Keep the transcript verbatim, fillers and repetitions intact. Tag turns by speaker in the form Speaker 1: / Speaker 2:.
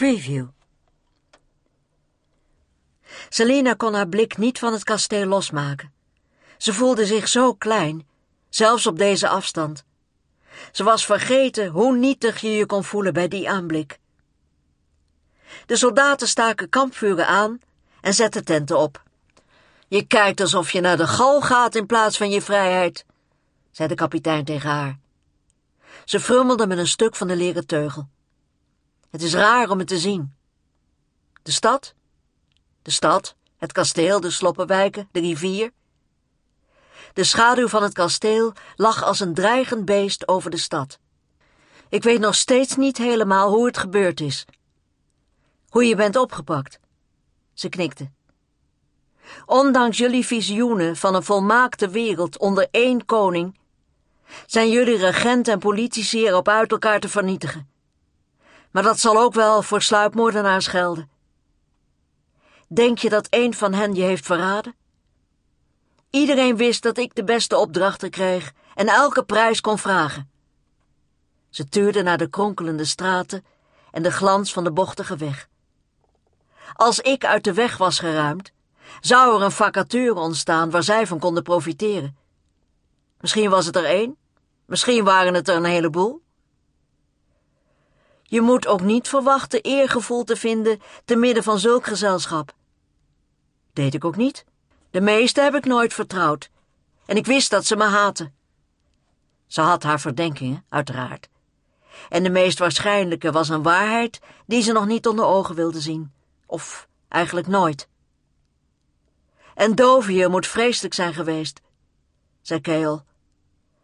Speaker 1: Preview. Selina kon haar blik niet van het kasteel losmaken. Ze voelde zich zo klein, zelfs op deze afstand. Ze was vergeten hoe nietig je je kon voelen bij die aanblik. De soldaten staken kampvuren aan en zetten tenten op. Je kijkt alsof je naar de gal gaat in plaats van je vrijheid, zei de kapitein tegen haar. Ze frummelde met een stuk van de leren teugel. Het is raar om het te zien. De stad? De stad, het kasteel, de sloppenwijken, de rivier. De schaduw van het kasteel lag als een dreigend beest over de stad. Ik weet nog steeds niet helemaal hoe het gebeurd is. Hoe je bent opgepakt. Ze knikte. Ondanks jullie visioenen van een volmaakte wereld onder één koning, zijn jullie regenten en politici erop uit elkaar te vernietigen. Maar dat zal ook wel voor sluipmoordenaars gelden. Denk je dat een van hen je heeft verraden? Iedereen wist dat ik de beste opdrachten kreeg en elke prijs kon vragen. Ze tuurde naar de kronkelende straten en de glans van de bochtige weg. Als ik uit de weg was geruimd, zou er een vacature ontstaan waar zij van konden profiteren. Misschien was het er één, misschien waren het er een heleboel. Je moet ook niet verwachten eergevoel te vinden te midden van zulk gezelschap. Deed ik ook niet. De meeste heb ik nooit vertrouwd. En ik wist dat ze me haatten. Ze had haar verdenkingen, uiteraard. En de meest waarschijnlijke was een waarheid die ze nog niet onder ogen wilde zien. Of eigenlijk nooit. En Dovier moet vreselijk zijn geweest, zei Keol,